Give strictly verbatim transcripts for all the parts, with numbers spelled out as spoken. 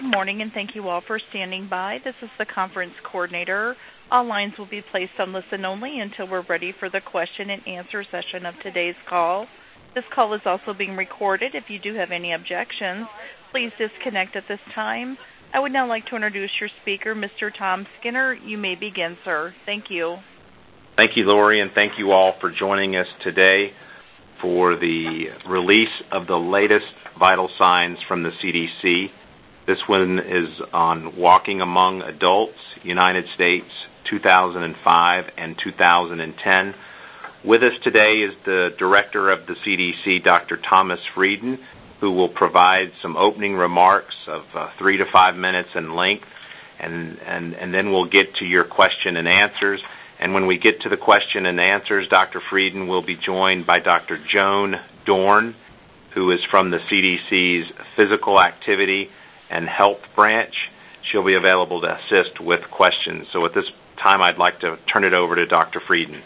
Good morning, and thank you all for standing by. This is the conference coordinator. All lines will be placed on listen only until we're ready for the question and answer session of today's call. This call is also being recorded. If you do have any objections, please disconnect at this time. I would now like to introduce your speaker, Mister Tom Skinner. You may begin, sir. Thank you. Thank you, Lori, and thank you all for joining us today for the release of the latest vital signs from the C D C. This one is on Walking Among Adults, United States, two thousand five and two thousand ten. With us today is the director of the C D C, Doctor Thomas Frieden, who will provide some opening remarks of uh, three to five minutes in length, and, and, and then we'll get to your question and answers. And when we get to the question and answers, Doctor Frieden will be joined by Doctor Joan Dorn, who is from the C D C's Physical Activity and Health Branch. She'll be available to assist with questions. So at this time, I'd like to turn it over to Doctor Frieden.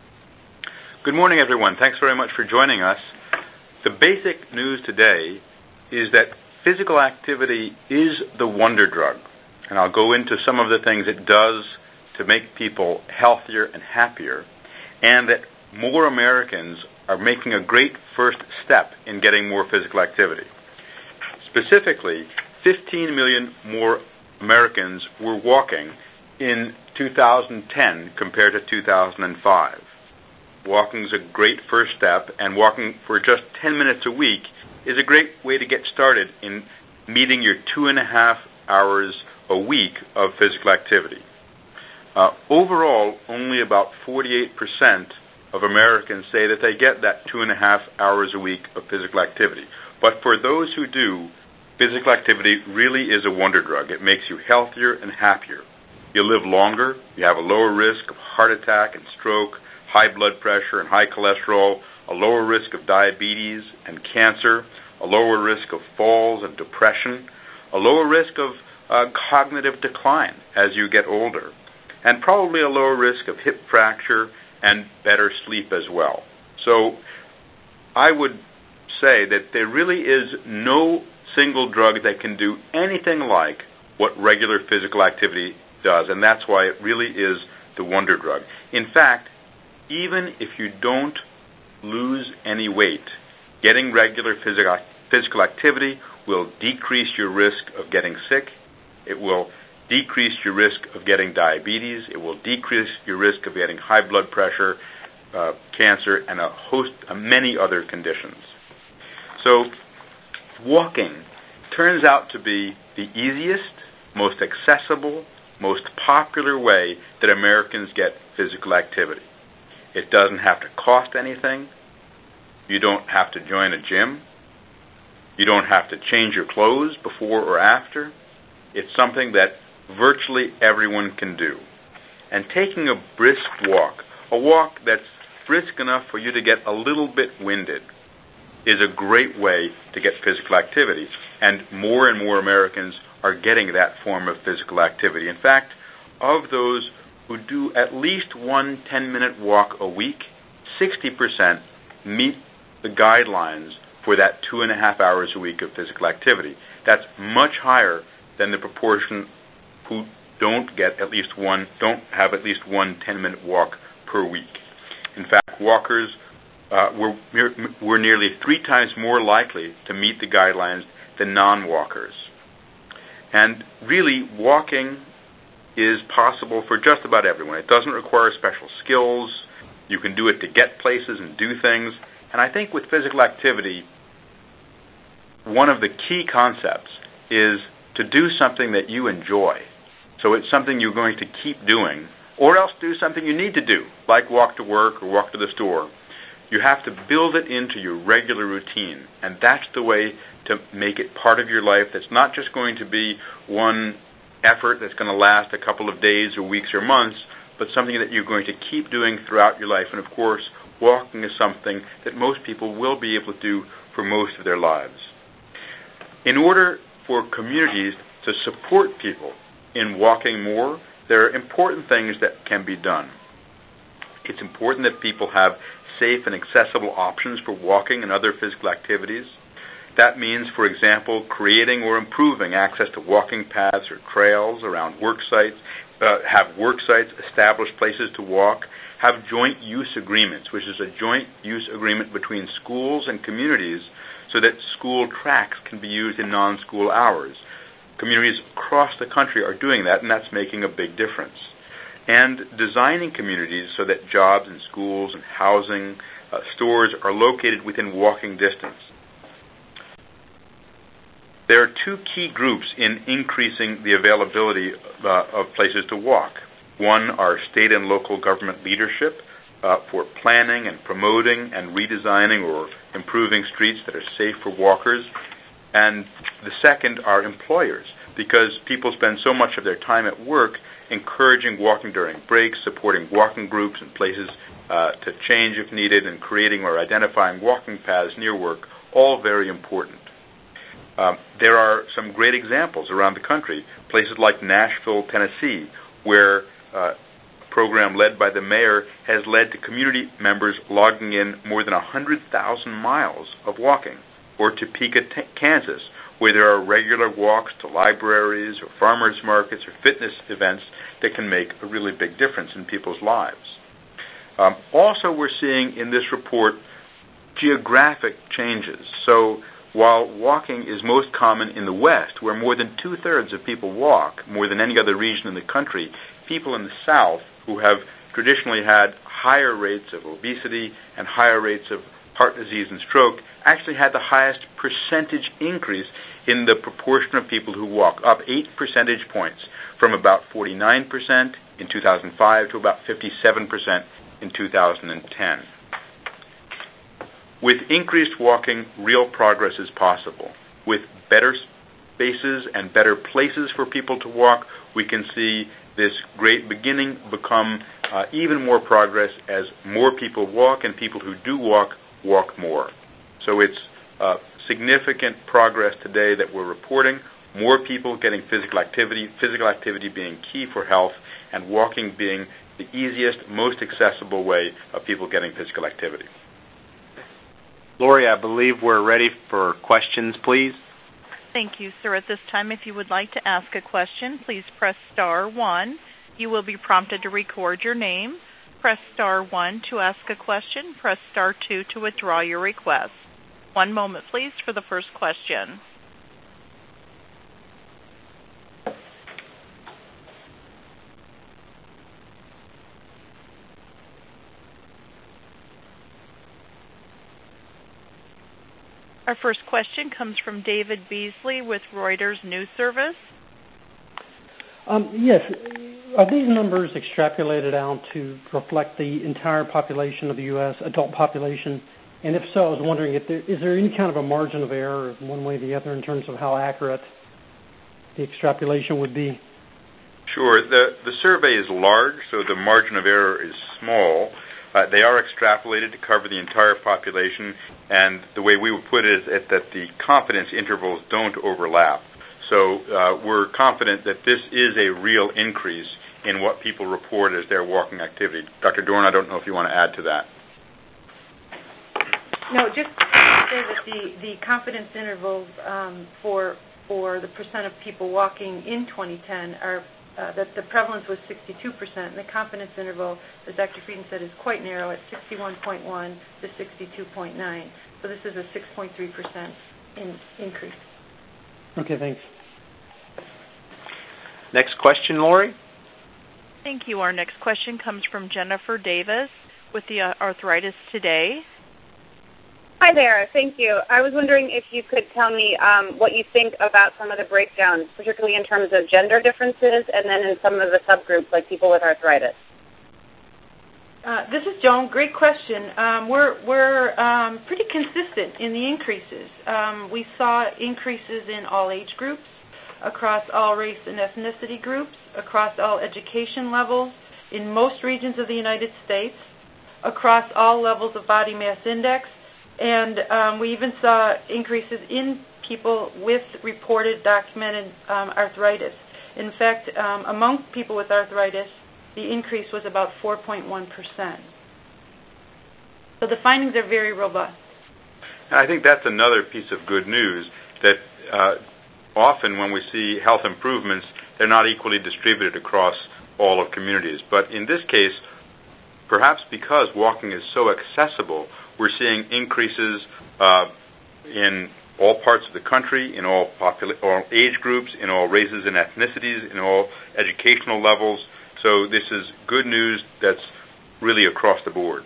Good morning, everyone. Thanks very much for joining us. The basic news today is that physical activity is the wonder drug. And I'll go into some of the things it does to make people healthier and happier, and that more Americans are making a great first step in getting more physical activity. Specifically, fifteen million more Americans were walking in two thousand ten compared to two thousand five. Walking is a great first step, and walking for just ten minutes a week is a great way to get started in meeting your two and a half hours a week of physical activity. Uh, overall, only about forty-eight percent of Americans say that they get that two and a half hours a week of physical activity. But for those who do, physical activity really is a wonder drug. It makes you healthier and happier. You live longer, you have a lower risk of heart attack and stroke, high blood pressure and high cholesterol, a lower risk of diabetes and cancer, a lower risk of falls and depression, a lower risk of uh, cognitive decline as you get older, and probably a lower risk of hip fracture and better sleep as well. So I would say that there really is no single drug that can do anything like what regular physical activity does, and that's why it really is the wonder drug. In fact, even if you don't lose any weight, getting regular physical physical activity will decrease your risk of getting sick. It will decrease your risk of getting diabetes. It will decrease your risk of getting high blood pressure, uh, cancer, and a host of many other conditions. So walking turns out to be the easiest, most accessible, most popular way that Americans get physical activity. It doesn't have to cost anything. You don't have to join a gym. You don't have to change your clothes before or after. It's something that virtually everyone can do. And taking a brisk walk, a walk that's brisk enough for you to get a little bit winded, is a great way to get physical activity. And more and more Americans are getting that form of physical activity. In fact, of those who do at least one ten-minute walk a week, sixty percent meet the guidelines for that two and a half hours a week of physical activity. That's much higher than the proportion who don't get at least one, don't have at least one ten-minute walk per week. In fact, walkers uh, were, were nearly three times more likely to meet the guidelines than non-walkers. And really, walking is possible for just about everyone. It doesn't require special skills. You can do it to get places and do things. And I think with physical activity, one of the key concepts is to do something that you enjoy. So it's something you're going to keep doing, or else do something you need to do, like walk to work or walk to the store. You have to build it into your regular routine, and that's the way to make it part of your life. That's not just going to be one effort that's going to last a couple of days or weeks or months, but something that you're going to keep doing throughout your life. And of course, walking is something that most people will be able to do for most of their lives. In order for communities to support people in walking more, there are important things that can be done. It's important that people have safe and accessible options for walking and other physical activities. That means, for example, creating or improving access to walking paths or trails around work sites, uh, have work sites establish places to walk, have joint use agreements, which is a joint use agreement between schools and communities so that school tracks can be used in non-school hours. Communities across the country are doing that, and that's making a big difference. And designing communities so that jobs and schools and housing, uh, stores are located within walking distance. There are two key groups in increasing the availability uh, of places to walk. One are state and local government leadership uh, for planning and promoting and redesigning or improving streets that are safe for walkers. And the second are employers, because people spend so much of their time at work encouraging walking during breaks, supporting walking groups and places uh, to change if needed, and creating or identifying walking paths near work, all very important. Um, there are some great examples around the country, places like Nashville, Tennessee, where uh, a program led by the mayor has led to community members logging in more than one hundred thousand miles of walking, or Topeka, t- Kansas, where there are regular walks to libraries or farmers markets or fitness events that can make a really big difference in people's lives. Um, also, we're seeing in this report geographic changes. So while walking is most common in the West, where more than two-thirds of people walk, more than any other region in the country, people in the South, who have traditionally had higher rates of obesity and higher rates of heart disease and stroke, actually had the highest percentage increase in the proportion of people who walk, up eight percentage points, from about forty-nine percent in two thousand five to about fifty-seven percent in two thousand ten. With increased walking, real progress is possible. With better spaces and better places for people to walk, we can see this great beginning become uh, even more progress as more people walk, and people who do walk, walk more. So it's uh, significant progress today that we're reporting, more people getting physical activity, physical activity being key for health, and walking being the easiest, most accessible way of people getting physical activity. Lori, I believe we're ready for questions, please. Thank you, sir. At this time, if you would like to ask a question, please press star one. You will be prompted to record your name. Press star one to ask a question. Press star two to withdraw your request. One moment, please, for the first question. Our first question comes from David Beasley with Reuters News Service. Um, yes. Are these numbers extrapolated out to reflect the entire population of the U S, adult population? And if so, I was wondering, if there, is there any kind of a margin of error one way or the other in terms of how accurate the extrapolation would be? Sure. The, the survey is large, so the margin of error is small. Uh, they are extrapolated to cover the entire population, and the way we would put it is that the confidence intervals don't overlap. So uh, we're confident that this is a real increase in what people report as their walking activity. Doctor Dorn, I don't know if you want to add to that. No, just to say that the, the confidence intervals um, for for the percent of people walking in twenty ten are uh, that the prevalence was sixty-two percent, and the confidence interval, as Doctor Frieden said, is quite narrow at sixty-one point one to sixty-two point nine. So this is a six point three percent in, increase. Okay, thanks. Next question, Lori. Thank you. Our next question comes from Jennifer Davis with the uh, Arthritis Today. Hi there. Thank you. I was wondering if you could tell me um, what you think about some of the breakdowns, particularly in terms of gender differences and then in some of the subgroups like people with arthritis. Uh, this is Joan. Great question. Um, we're we're um, pretty consistent in the increases. Um, we saw increases in all age groups, across all race and ethnicity groups, across all education levels, in most regions of the United States, across all levels of body mass index, and um, we even saw increases in people with reported documented um, arthritis. In fact, um, among people with arthritis, the increase was about four point one percent. So the findings are very robust. And I think that's another piece of good news, that uh, often when we see health improvements, they're not equally distributed across all of communities. But in this case, perhaps because walking is so accessible, we're seeing increases uh, in all parts of the country, in all, popula- all age groups, in all races and ethnicities, in all educational levels. So this is good news that's really across the board.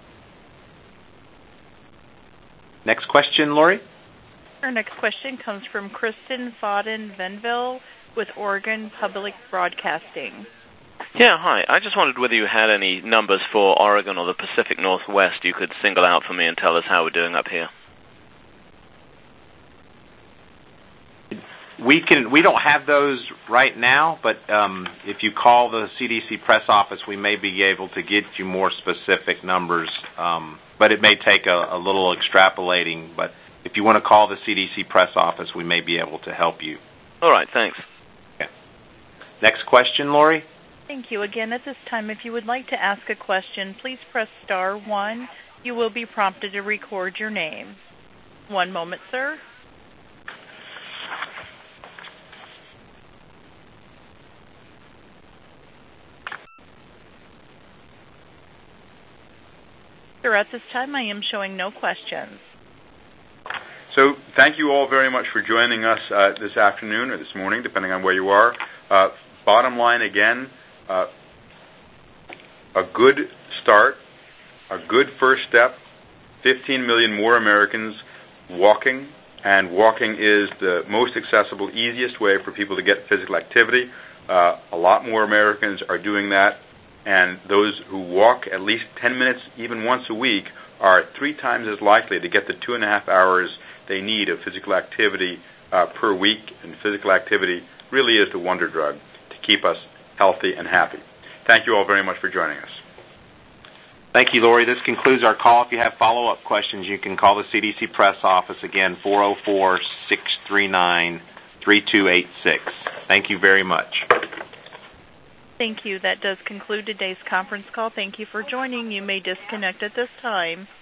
Next question, Lori. Our next question comes from Kristen Fodden-Venville with Oregon Public Broadcasting. Yeah, hi. I just wondered whether you had any numbers for Oregon or the Pacific Northwest you could single out for me and tell us how we're doing up here. We can. We don't have those right now, but um, if you call the C D C press office, we may be able to get you more specific numbers. Um, but it may take a, a little extrapolating. But if you want to call the C D C press office, we may be able to help you. All right, thanks. Okay. Next question, Lori. Thank you. Again, at this time, if you would like to ask a question, please press star one. You will be prompted to record your name. One moment, sir. Sir, at this time, I am showing no questions. So thank you all very much for joining us uh, this afternoon or this morning, depending on where you are. Uh, bottom line again, uh, a good start, a good first step, fifteen million more Americans walking, and walking is the most accessible, easiest way for people to get physical activity. Uh, a lot more Americans are doing that, and those who walk at least ten minutes, even once a week, are three times as likely to get the two and a half hours they need of physical activity uh, per week, and physical activity really is the wonder drug to keep us healthy and happy. Thank you all very much for joining us. Thank you, Lori. This concludes our call. If you have follow-up questions, you can call the C D C press office again, four oh four, six three nine, three two eight six. Thank you very much. Thank you. That does conclude today's conference call. Thank you for joining. You may disconnect at this time.